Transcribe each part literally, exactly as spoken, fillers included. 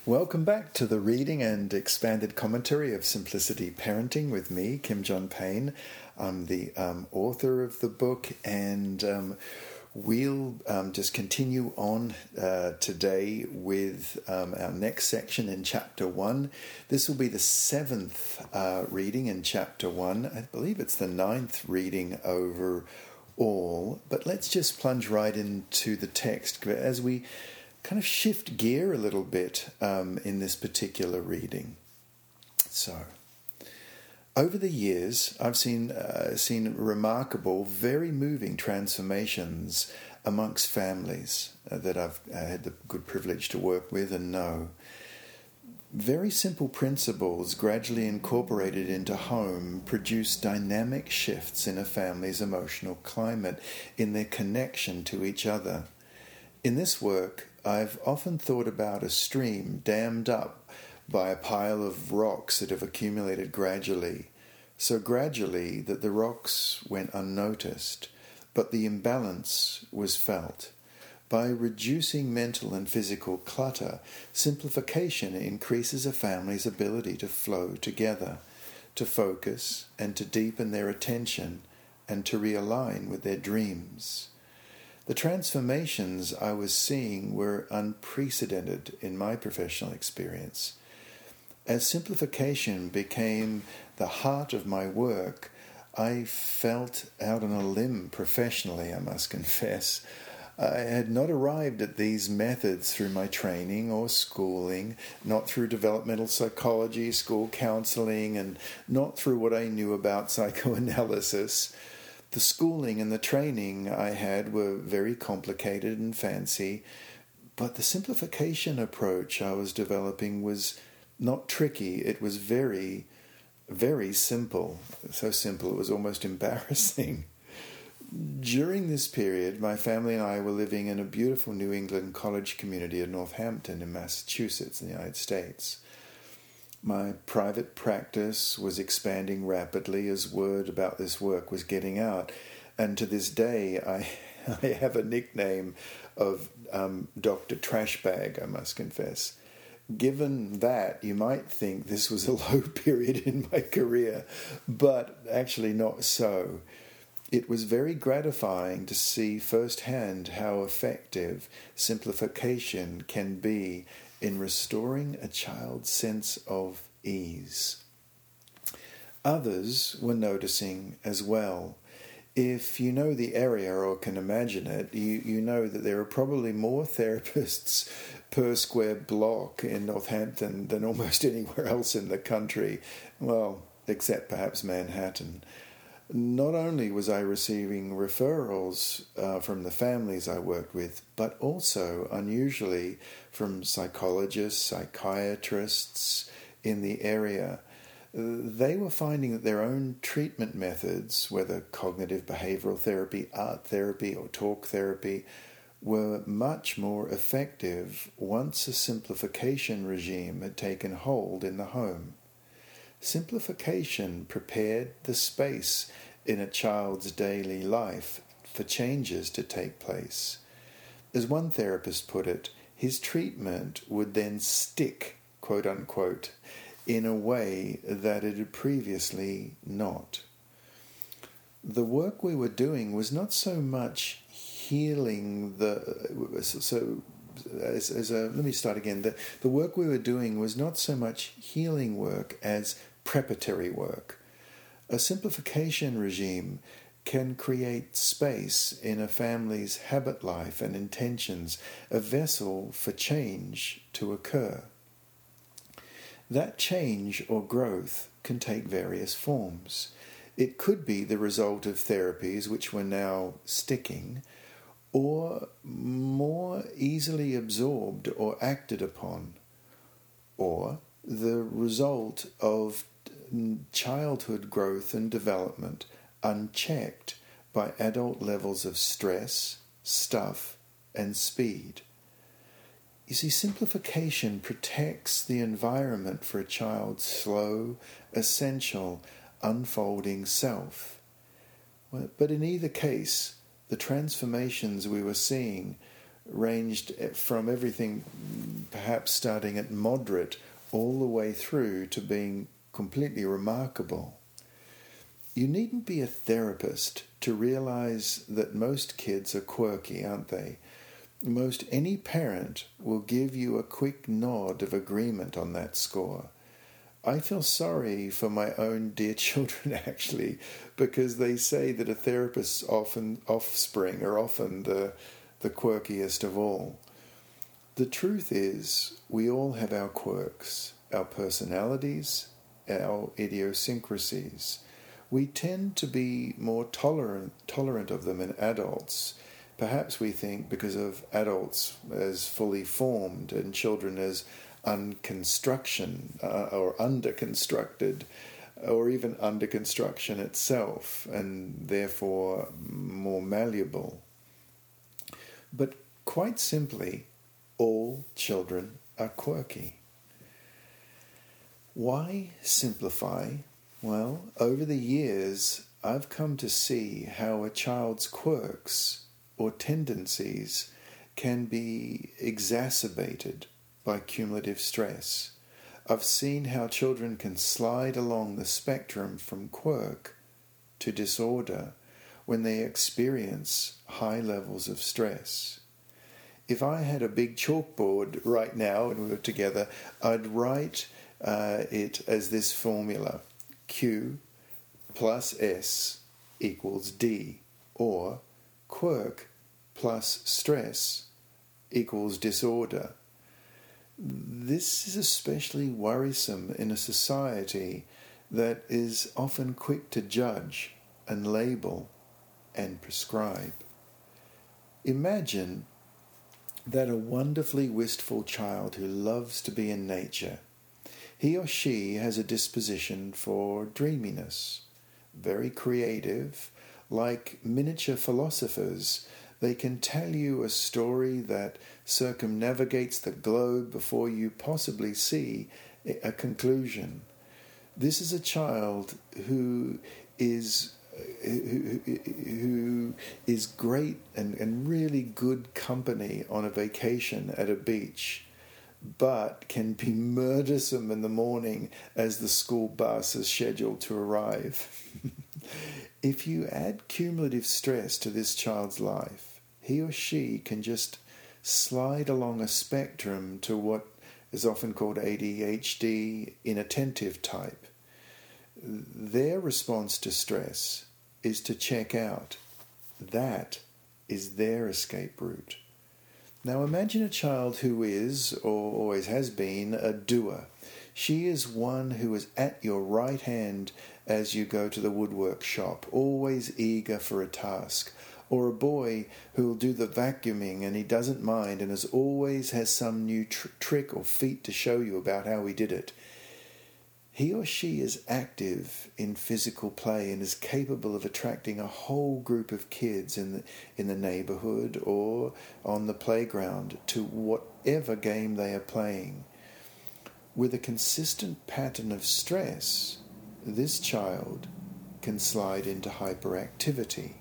Welcome back to the reading and expanded commentary of Simplicity Parenting with me, Kim John Payne. I'm the um, author of the book, and um, we'll um, just continue on uh, today with um, our next section in Chapter one. This will be the seventh uh, reading in Chapter one. I believe it's the ninth reading overall, but let's just plunge right into the text as we kind of shift gear a little bit um, in this particular reading. So, over the years, I've seen uh, seen remarkable, very moving transformations amongst families uh, that I've uh, had the good privilege to work with and know. Very simple principles gradually incorporated into home produce dynamic shifts in a family's emotional climate, in their connection to each other. In this work, I've often thought about a stream dammed up by a pile of rocks that have accumulated gradually, so gradually that the rocks went unnoticed, but the imbalance was felt. By reducing mental and physical clutter, simplification increases a family's ability to flow together, to focus and to deepen their attention and to realign with their dreams. The transformations I was seeing were unprecedented in my professional experience. As simplification became the heart of my work, I felt out on a limb professionally, I must confess. I had not arrived at these methods through my training or schooling, not through developmental psychology, school counseling, and not through what I knew about psychoanalysis. The schooling and the training I had were very complicated and fancy, but the simplification approach I was developing was not tricky. It was very, very simple. So simple it was almost embarrassing. During this period, my family and I were living in a beautiful New England college community in Northampton in Massachusetts in the United States. My private practice was expanding rapidly as word about this work was getting out. And to this day, I, I have a nickname of um, Doctor Trashbag, I must confess. Given that, you might think this was a low period in my career, but actually not so. It was very gratifying to see firsthand how effective simplification can be in restoring a child's sense of ease. Others were noticing as well. If you know the area or can imagine it, you, you know that there are probably more therapists per square block in Northampton than almost anywhere else in the country, well, except perhaps Manhattan. Not only was I receiving referrals uh, from the families I worked with, but also, unusually, from psychologists, psychiatrists in the area. They were finding that their own treatment methods, whether cognitive behavioral therapy, art therapy, or talk therapy, were much more effective once a simplification regime had taken hold in the home. Simplification prepared the space in a child's daily life for changes to take place. As one therapist put it, his treatment would then stick, quote unquote, in a way that it had previously not. The work we were doing was not so much healing the... so. As, as a, let me start again. The, the work we were doing was not so much healing work as preparatory work. A simplification regime can create space in a family's habit life and intentions, a vessel for change to occur. That change or growth can take various forms. It could be the result of therapies which were now sticking, or more easily absorbed or acted upon, or the result of childhood growth and development unchecked by adult levels of stress, stuff, and speed. You see, simplification protects the environment for a child's slow, essential, unfolding self. But in either case, the transformations we were seeing ranged from everything perhaps starting at moderate all the way through to being completely remarkable. You needn't be a therapist to realize that most kids are quirky, aren't they? Most any parent will give you a quick nod of agreement on that score. I feel sorry for my own dear children, actually, because they say that a therapist's often offspring are often the, the quirkiest of all. The truth is, we all have our quirks, our personalities, our idiosyncrasies. We tend to be more tolerant, tolerant of them in adults. Perhaps we think because of adults as fully formed and children as unconstruction uh, or under-constructed, or even under construction itself, and therefore more malleable. But quite simply, all children are quirky. Why simplify? Well, over the years, I've come to see how a child's quirks or tendencies can be exacerbated by cumulative stress. I've seen how children can slide along the spectrum from quirk to disorder when they experience high levels of stress. If I had a big chalkboard right now and we were together, I'd write uh, it as this formula: Q plus S equals D, or quirk plus stress equals disorder. This is especially worrisome in a society that is often quick to judge and label and prescribe. Imagine that a wonderfully wistful child who loves to be in nature, he or she has a disposition for dreaminess, very creative, like miniature philosophers. They can tell you a story that circumnavigates the globe before you possibly see a conclusion. This is a child who is who, who is great and, and really good company on a vacation at a beach, but can be murdersome in the morning as the school bus is scheduled to arrive. If you add cumulative stress to this child's life, he or she can just slide along a spectrum to what is often called A D H D, inattentive type. Their response to stress is to check out. That is their escape route. Now imagine a child who is, or always has been, a doer. She is one who is at your right hand as you go to the woodwork shop, always eager for a task. Or a boy who will do the vacuuming and he doesn't mind and as always has some new tr- trick or feat to show you about how he did it. He or she is active in physical play and is capable of attracting a whole group of kids in the, in the neighborhood or on the playground to whatever game they are playing. With a consistent pattern of stress, this child can slide into hyperactivity.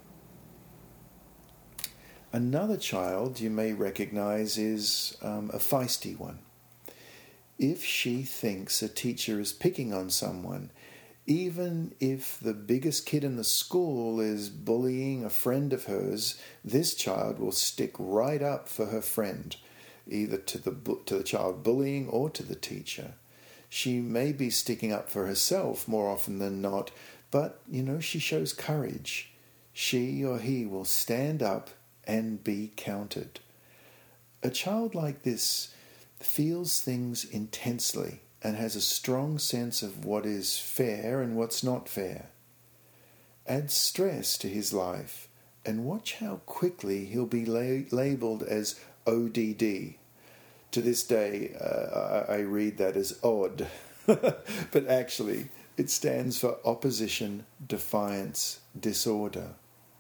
Another child you may recognize is um, a feisty one. If she thinks a teacher is picking on someone, even if the biggest kid in the school is bullying a friend of hers, this child will stick right up for her friend, either to the to the child bullying or to the teacher. She may be sticking up for herself more often than not, but, you know, she shows courage. She or he will stand up and be counted. A child like this feels things intensely and has a strong sense of what is fair and what's not fair. Add stress to his life and watch how quickly he'll be la- labelled as O D D. To this day, uh, I, I read that as odd, but actually it stands for opposition, defiance, disorder.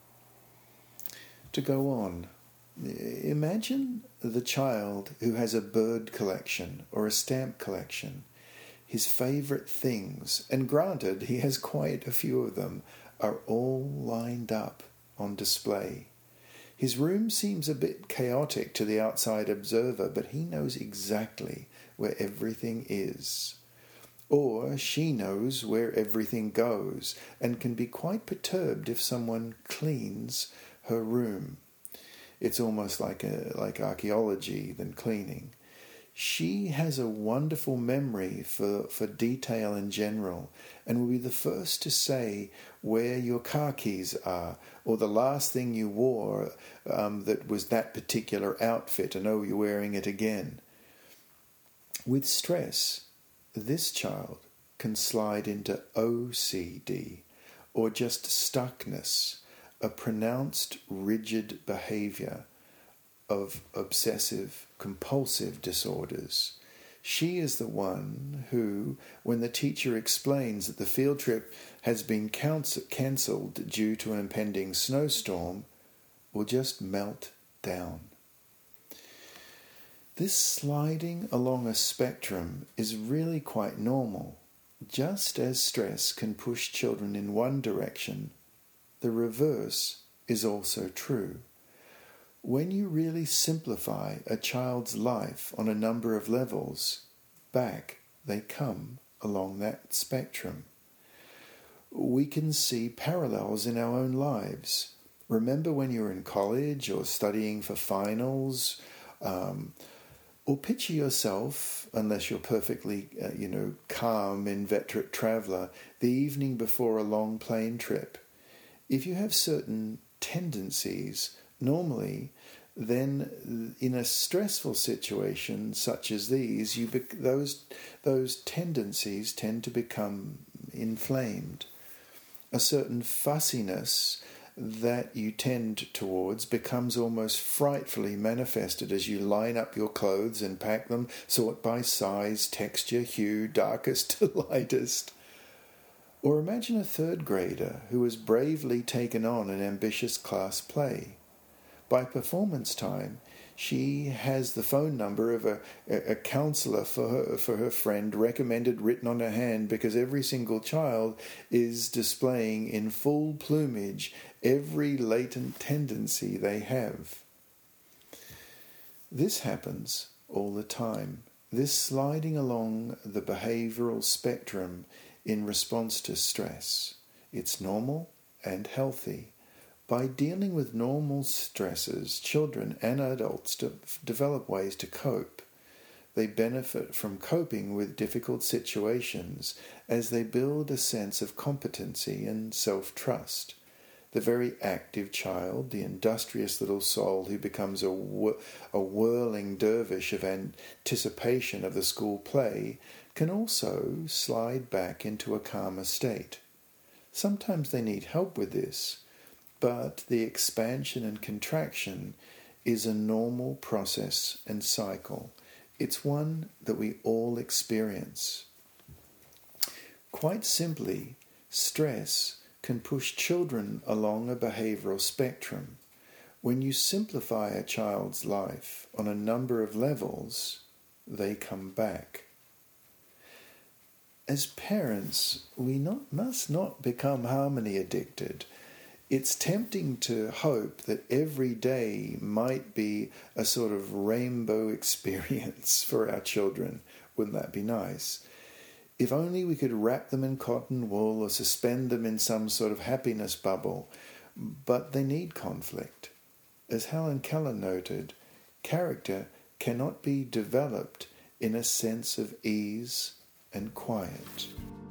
To go on, imagine the child who has a bird collection or a stamp collection. His favourite things, and granted he has quite a few of them, are all lined up on display. His room seems a bit chaotic to the outside observer, but he knows exactly where everything is. Or she knows where everything goes and can be quite perturbed if someone cleans her room. It's almost like a, like archaeology than cleaning. She has a wonderful memory for, for detail in general and will be the first to say where your car keys are or the last thing you wore um, that was that particular outfit and oh, you're wearing it again. With stress, this child can slide into O C D or just stuckness, a pronounced rigid behavior of obsessive compulsive disorders. She is the one who, when the teacher explains that the field trip has been cancelled due to an impending snowstorm, will just melt down. This sliding along a spectrum is really quite normal. Just as stress can push children in one direction, the reverse is also true. When you really simplify a child's life on a number of levels, back they come along that spectrum. We can see parallels in our own lives. Remember when you were in college or studying for finals, um, or picture yourself, unless you're perfectly, uh, you know, calm, inveterate traveller, the evening before a long plane trip. If you have certain tendencies, normally, then in a stressful situation such as these, you bec- those those tendencies tend to become inflamed. A certain fussiness that you tend towards becomes almost frightfully manifested as you line up your clothes and pack them, sort by size, texture, hue, darkest to lightest. Or imagine a third grader who has bravely taken on an ambitious class play. By performance time, she has the phone number of a, a, a counsellor for her, for her friend recommended written on her hand because every single child is displaying in full plumage every latent tendency they have. This happens all the time. This sliding along the behavioural spectrum in response to stress. It's normal and healthy. By dealing with normal stresses, children and adults de- develop ways to cope. They benefit from coping with difficult situations as they build a sense of competency and self-trust. The very active child, the industrious little soul who becomes a, wh- a whirling dervish of anticipation of the school play, can also slide back into a calmer state. Sometimes they need help with this, but the expansion and contraction is a normal process and cycle. It's one that we all experience. Quite simply, stress can push children along a behavioural spectrum. When you simplify a child's life on a number of levels, they come back. As parents, we not, must not become harmony addicted. It's tempting to hope that every day might be a sort of rainbow experience for our children. Wouldn't that be nice? If only we could wrap them in cotton wool or suspend them in some sort of happiness bubble. But they need conflict. As Helen Keller noted, character cannot be developed in a sense of ease and quiet.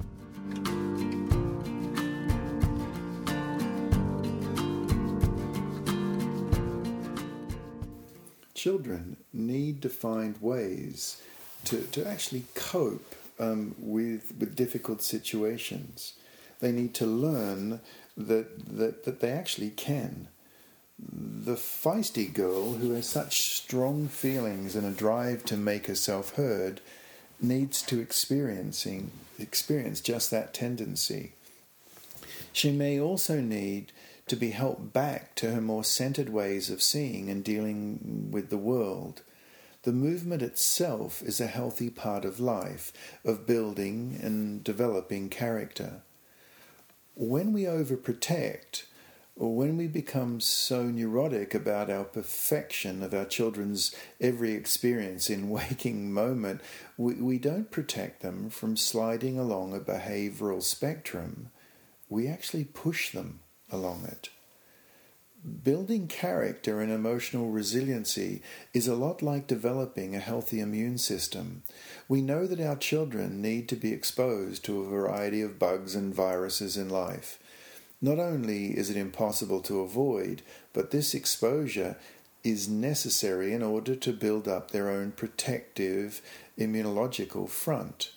Children need to find ways to, to actually cope um, with with difficult situations. They need to learn that, that, that they actually can. The feisty girl who has such strong feelings and a drive to make herself heard needs to experiencing experience just that tendency. She may also need to be helped back to her more centered ways of seeing and dealing with the world. The movement itself is a healthy part of life, of building and developing character. When we overprotect, or when we become so neurotic about our perfection of our children's every experience in waking moment, we, we don't protect them from sliding along a behavioural spectrum. We actually push them along it. Building character and emotional resiliency is a lot like developing a healthy immune system. We know that our children need to be exposed to a variety of bugs and viruses in life. Not only is it impossible to avoid, but this exposure is necessary in order to build up their own protective immunological front.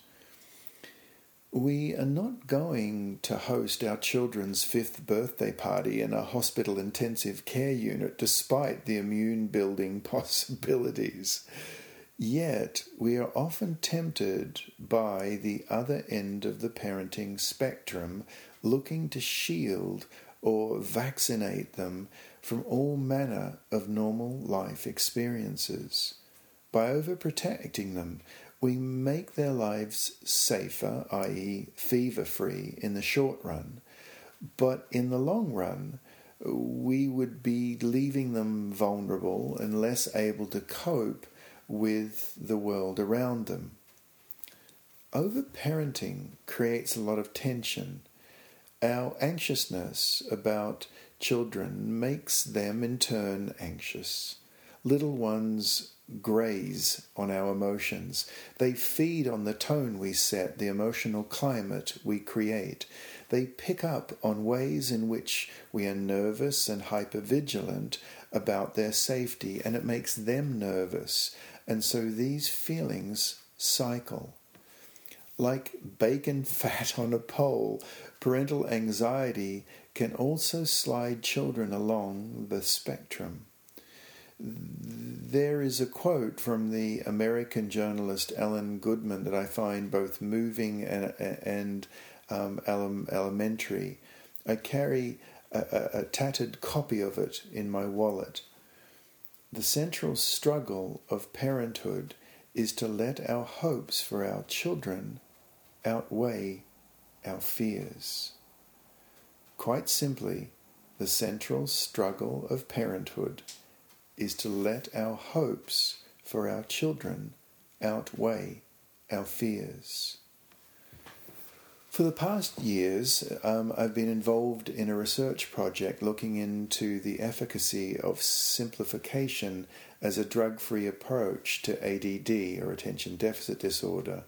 We are not going to host our children's fifth birthday party in a hospital intensive care unit despite the immune-building possibilities. Yet, we are often tempted by the other end of the parenting spectrum, looking to shield or vaccinate them from all manner of normal life experiences. By overprotecting them, we make their lives safer, that is fever-free, in the short run. But in the long run, we would be leaving them vulnerable and less able to cope with the world around them. Overparenting creates a lot of tension. Our anxiousness about children makes them in turn anxious. Little ones graze on our emotions. They feed on the tone we set, the emotional climate we create. They pick up on ways in which we are nervous and hypervigilant about their safety, and it makes them nervous. And so these feelings cycle. Like bacon fat on a pole, parental anxiety can also slide children along the spectrum. There is a quote from the American journalist Ellen Goodman that I find both moving and, and um, elementary. I carry a, a, a tattered copy of it in my wallet. The central struggle of parenthood is to let our hopes for our children outweigh our fears. Quite simply, the central struggle of parenthood is to let our hopes for our children outweigh our fears. For the past years, um, I've been involved in a research project looking into the efficacy of simplification as a drug-free approach to A D D, or attention deficit disorder.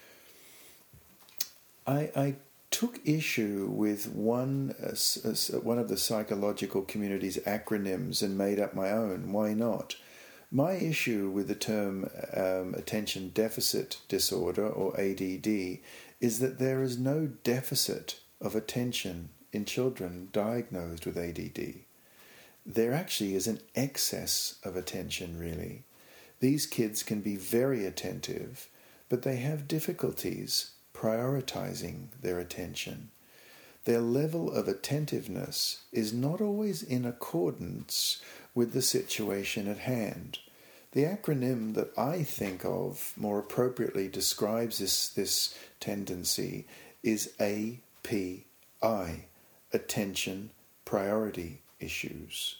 I, I took issue with one uh, uh, one of the psychological community's acronyms and made up my own. Why not? My issue with the term um, attention deficit disorder, or A D D, is that there is no deficit of attention in children diagnosed with A D D. There actually is an excess of attention, really. These kids can be very attentive, but they have difficulties prioritizing their attention. Their level of attentiveness is not always in accordance with the situation at hand. The acronym that I think of more appropriately describes this, this tendency is A P I, Attention Priority Issues.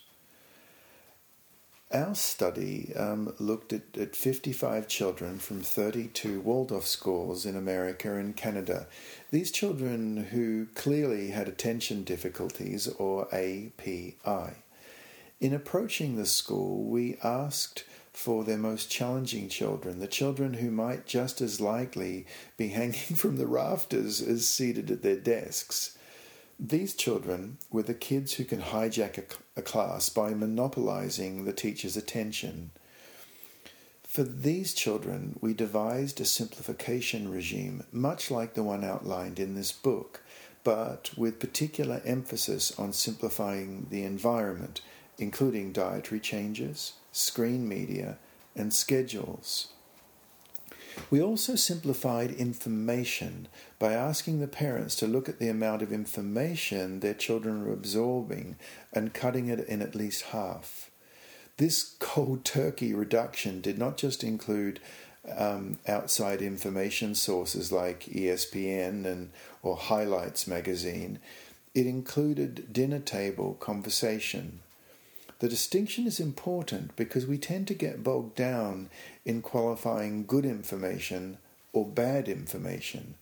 Our study um, looked at, at fifty-five children from thirty-two Waldorf schools in America and Canada. These children who clearly had attention difficulties, or A P I. In approaching the school, we asked for their most challenging children, the children who might just as likely be hanging from the rafters as seated at their desks. These children were the kids who can hijack a, a class by monopolizing the teacher's attention. For these children, we devised a simplification regime, much like the one outlined in this book, but with particular emphasis on simplifying the environment, including dietary changes, screen media, and schedules. We also simplified information by asking the parents to look at the amount of information their children were absorbing and cutting it in at least half. This cold turkey reduction did not just include um, outside information sources like E S P N and or Highlights magazine. It included dinner table conversation. The distinction is important because we tend to get bogged down in qualifying good information or bad information.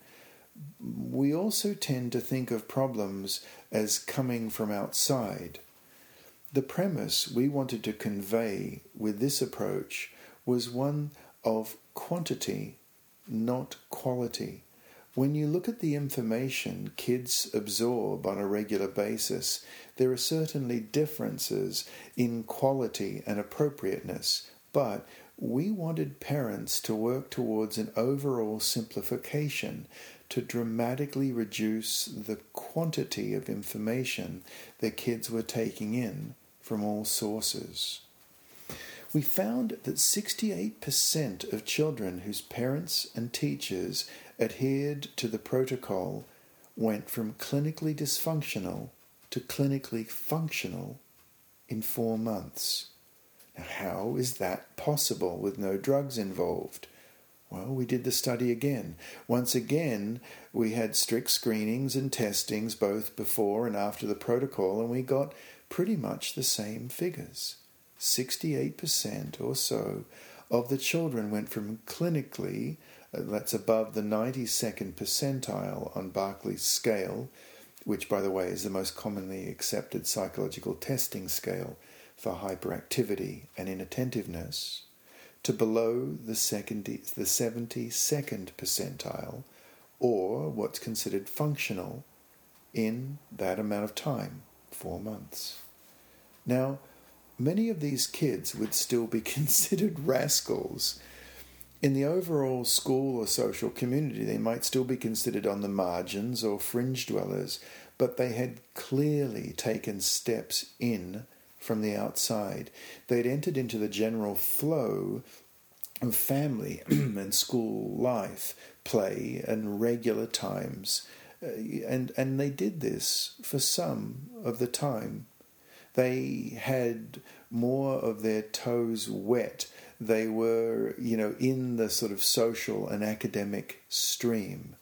We also tend to think of problems as coming from outside. The premise we wanted to convey with this approach was one of quantity, not quality. When you look at the information kids absorb on a regular basis, there are certainly differences in quality and appropriateness, but we wanted parents to work towards an overall simplification to dramatically reduce the quantity of information their kids were taking in from all sources. We found that sixty-eight percent of children whose parents and teachers adhered to the protocol went from clinically dysfunctional to clinically functional in four months. Now, how is that possible with no drugs involved? Well, we did the study again. Once again, we had strict screenings and testings both before and after the protocol, and we got pretty much the same figures. sixty-eight percent or so of the children went from clinically, uh, that's above the ninety-second percentile on Barclay's scale, which, by the way, is the most commonly accepted psychological testing scale for hyperactivity and inattentiveness, to below the, second, the seventy-second percentile, or what's considered functional, in that amount of time, four months. Now, many of these kids would still be considered rascals. In the overall school or social community, they might still be considered on the margins or fringe dwellers, but they had clearly taken steps in from the outside. They'd entered into the general flow of family and school life, play and regular times, uh, and, and they did this for some of the time. They had more of their toes wet. They were, you know, in the sort of social and academic stream.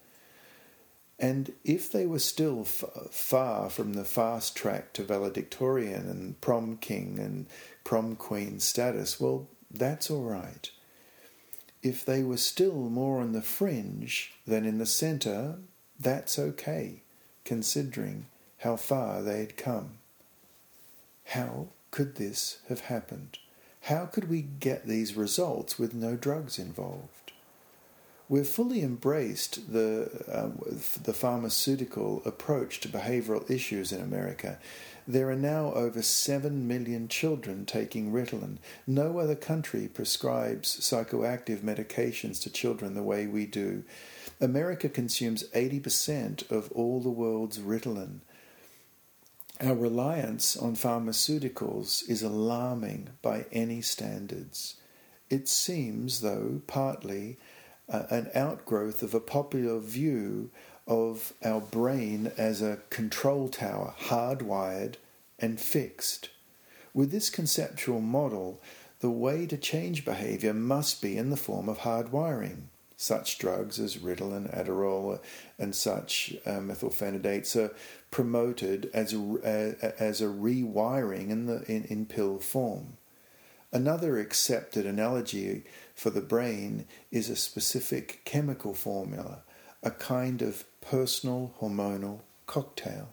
And if they were still f- far from the fast track to valedictorian and prom king and prom queen status, well, that's all right. If they were still more on the fringe than in the centre, that's okay, considering how far they had come. How could this have happened? How could we get these results with no drugs involved? We've fully embraced the um, the pharmaceutical approach to behavioural issues in America. There are now over seven million children taking Ritalin. No other country prescribes psychoactive medications to children the way we do. America consumes eighty percent of all the world's Ritalin. Our reliance on pharmaceuticals is alarming by any standards. It seems, though, partly uh, an outgrowth of a popular view of our brain as a control tower, hardwired and fixed. With this conceptual model, the way to change behaviour must be in the form of hardwiring. Such drugs as Ritalin, Adderall, and such uh, methylphenidates are promoted as a, as a rewiring in the in, in pill form. Another accepted analogy for the brain is a specific chemical formula, a kind of personal hormonal cocktail.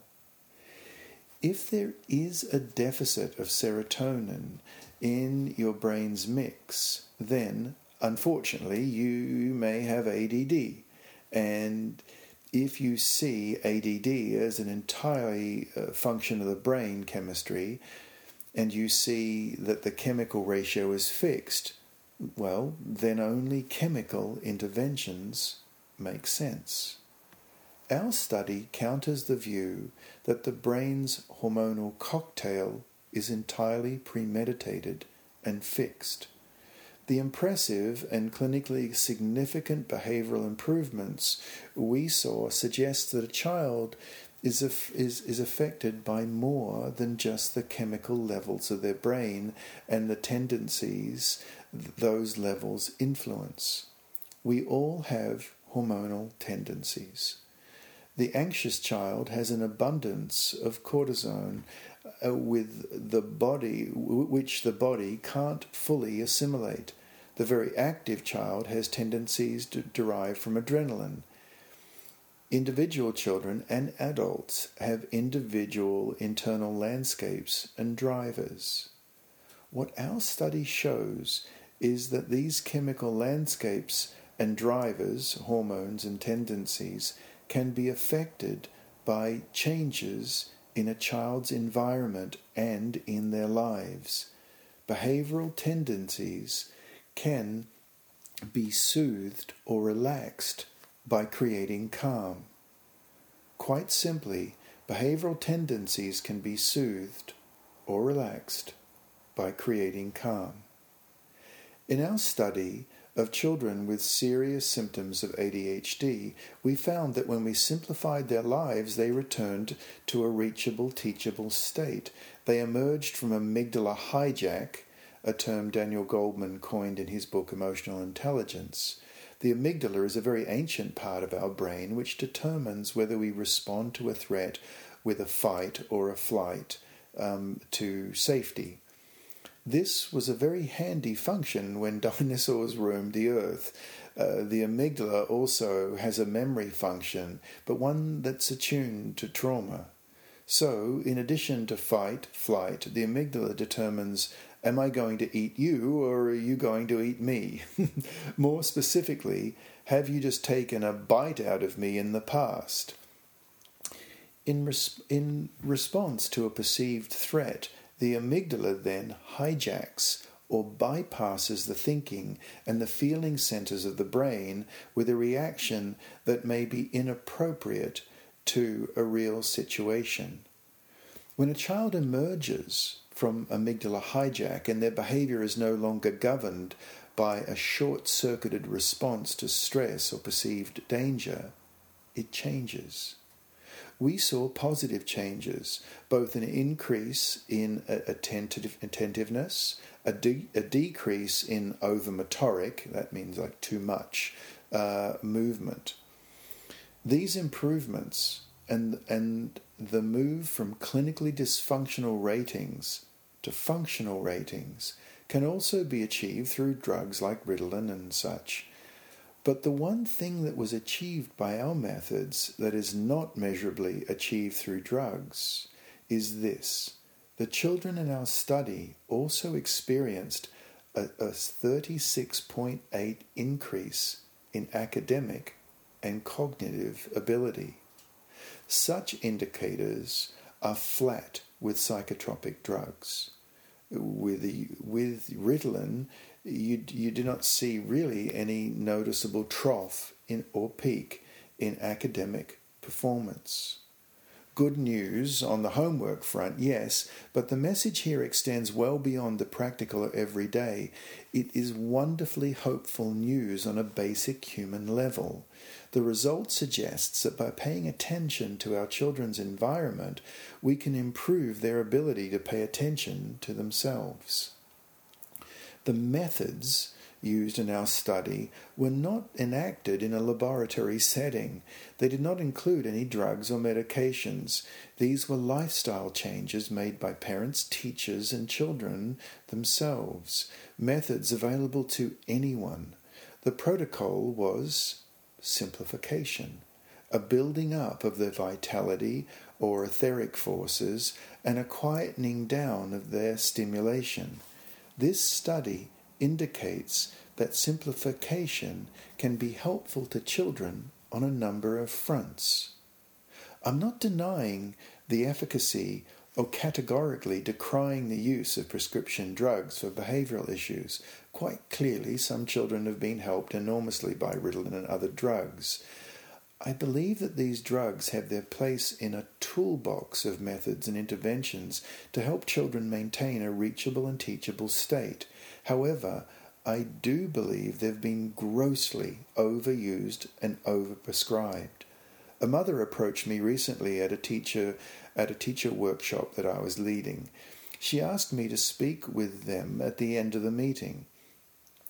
If there is a deficit of serotonin in your brain's mix, then unfortunately you may have A D D. And if you see A D D as an entirely uh, function of the brain chemistry, and you see that the chemical ratio is fixed, well, then only chemical interventions make sense. Our study counters the view that the brain's hormonal cocktail is entirely premeditated and fixed. The impressive and clinically significant behavioural improvements we saw suggest that a child is, is, is affected by more than just the chemical levels of their brain and the tendencies those levels influence. We all have hormonal tendencies. The anxious child has an abundance of cortisone uh, with the body, w- which the body can't fully assimilate. The very active child has tendencies to derive from adrenaline. Individual children and adults have individual internal landscapes and drivers. What our study shows is that these chemical landscapes and drivers, hormones and tendencies, can be affected by changes in a child's environment and in their lives. Behavioral tendencies can be soothed or relaxed by creating calm. Quite simply, behavioral tendencies can be soothed or relaxed by creating calm. In our study of children with serious symptoms of A D H D, we found that when we simplified their lives, they returned to a reachable, teachable state. They emerged from amygdala hijack, a term Daniel Goldman coined in his book Emotional Intelligence. The amygdala is a very ancient part of our brain which determines whether we respond to a threat with a fight or a flight um, to safety. This was a very handy function when dinosaurs roamed the earth. Uh, the amygdala also has a memory function, but one that's attuned to trauma. So, in addition to fight, flight, the amygdala determines, am I going to eat you or are you going to eat me? More specifically, have you just taken a bite out of me in the past? In, res- in response to a perceived threat, the amygdala then hijacks or bypasses the thinking and the feeling centers of the brain with a reaction that may be inappropriate to a real situation. When a child emerges from amygdala hijack and their behavior is no longer governed by a short-circuited response to stress or perceived danger, it changes. We saw positive changes, both an increase in attentive, attentiveness, a, de- a decrease in overmotoric, that means like too much, uh, movement. These improvements and, and the move from clinically dysfunctional ratings to functional ratings can also be achieved through drugs like Ritalin and such. But the one thing that was achieved by our methods that is not measurably achieved through drugs is this. The children in our study also experienced a, a thirty-six point eight increase in academic and cognitive ability. Such indicators are flat with psychotropic drugs. With, the, with Ritalin, You, you do not see really any noticeable trough in or peak in academic performance. Good news on the homework front, yes, but the message here extends well beyond the practical everyday. It is wonderfully hopeful news on a basic human level. The result suggests that by paying attention to our children's environment, we can improve their ability to pay attention to themselves. The methods used in our study were not enacted in a laboratory setting. They did not include any drugs or medications. These were lifestyle changes made by parents, teachers, and children themselves, methods available to anyone. The protocol was simplification, a building up of their vitality or etheric forces, and a quietening down of their stimulation. This study indicates that simplification can be helpful to children on a number of fronts. I'm not denying the efficacy or categorically decrying the use of prescription drugs for behavioral issues. Quite clearly, some children have been helped enormously by Ritalin and other drugs. I believe that these drugs have their place in a toolbox of methods and interventions to help children maintain a reachable and teachable state. However, I do believe they've been grossly overused and overprescribed. A mother approached me recently at a teacher at a teacher workshop that I was leading. She asked me to speak with them at the end of the meeting.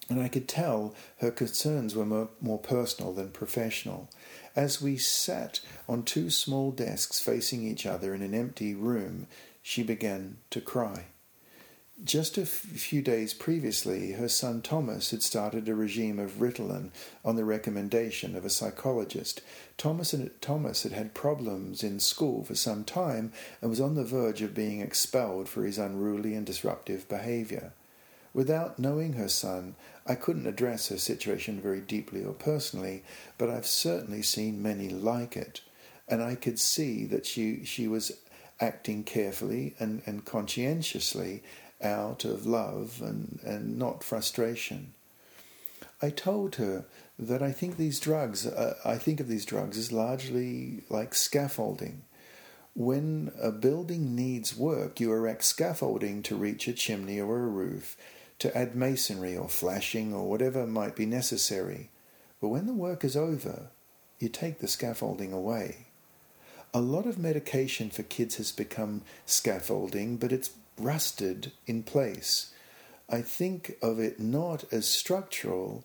And I could tell her concerns were more, more personal than professional. As we sat on two small desks facing each other in an empty room, she began to cry. Just a f- few days previously, her son Thomas had started a regime of Ritalin on the recommendation of a psychologist. Thomas, and, Thomas had had problems in school for some time and was on the verge of being expelled for his unruly and disruptive behaviour. Without knowing her son, I couldn't address her situation very deeply or personally, but I've certainly seen many like it, and I could see that she, she was acting carefully and, and conscientiously out of love and, and not frustration. I told her that I think these drugs, uh, I think of these drugs as largely like scaffolding. When a building needs work, you erect scaffolding to reach a chimney or a roof, to add masonry or flashing or whatever might be necessary. But when the work is over, you take the scaffolding away. A lot of medication for kids has become scaffolding, but it's rusted in place. I think of it not as structural,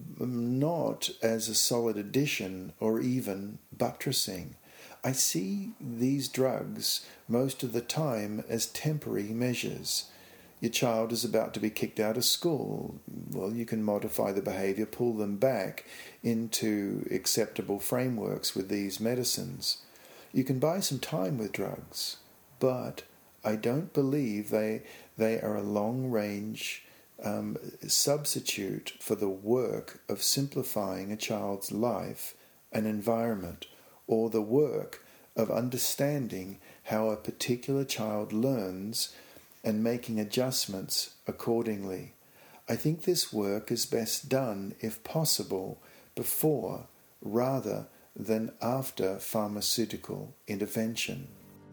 not as a solid addition or even buttressing. I see these drugs most of the time as temporary measures. Your child is about to be kicked out of school. Well, you can modify the behaviour, pull them back into acceptable frameworks with these medicines. You can buy some time with drugs, but I don't believe they they are a long-range um, substitute for the work of simplifying a child's life and environment, or the work of understanding how a particular child learns and making adjustments accordingly. I think this work is best done, if possible, before rather than after pharmaceutical intervention.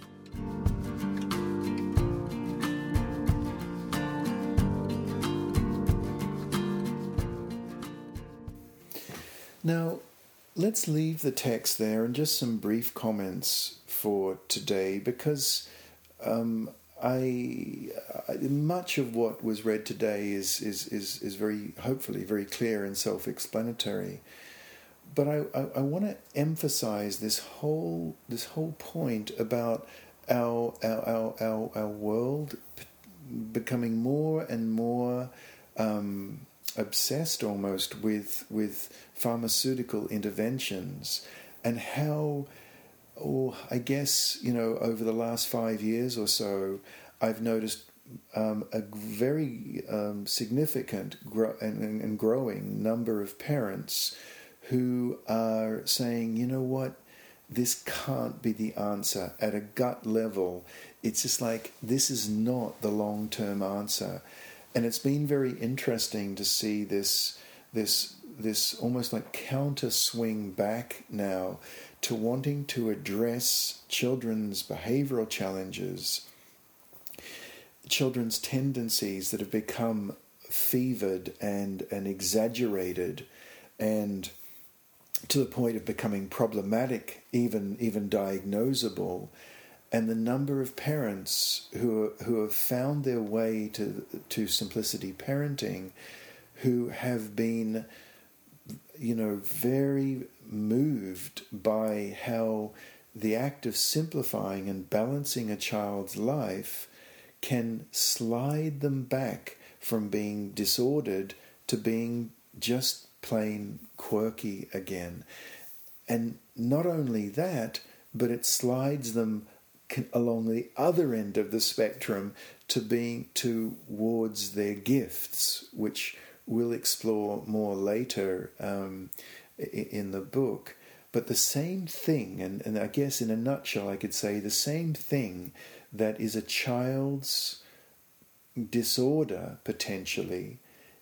Now, let's leave the text there and just some brief comments for today, because um, I, I much of what was read today is is is, is very, hopefully, very clear and self-explanatory. But I, I, I want to emphasize this whole this whole point about our our our our, our world becoming more and more um, obsessed almost with with pharmaceutical interventions, and how, or I guess, you know, over the last five years or so, I've noticed um, a very um, significant gro- and, and growing number of parents who are saying, you know what, this can't be the answer. At a gut level, it's just like, this is not the long-term answer. And it's been very interesting to see this this this almost like counter swing back now to wanting to address children's behavioral challenges, children's tendencies that have become fevered and, and exaggerated, and to the point of becoming problematic, even even diagnosable. And the number of parents who are, who have found their way to to simplicity parenting, who have been, you know, very moved by how the act of simplifying and balancing a child's life can slide them back from being disordered to being just plain quirky again. And not only that, but it slides them along the other end of the spectrum to being towards their gifts, which we'll explore more later um, in the book. But the same thing, and, and I guess in a nutshell I could say the same thing that is a child's disorder potentially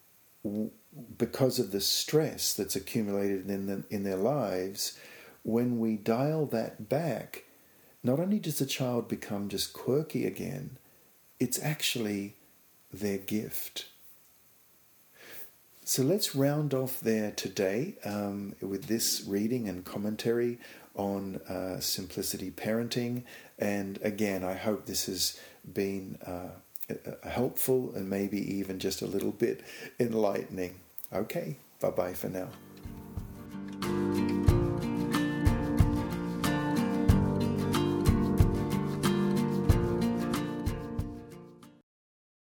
because of the stress that's accumulated in the, in their lives, when we dial that back, not only does the child become just quirky again, it's actually their gift. So let's round off there today um, with this reading and commentary on uh, simplicity parenting. And again, I hope this has been uh, helpful and maybe even just a little bit enlightening. Okay, bye-bye for now.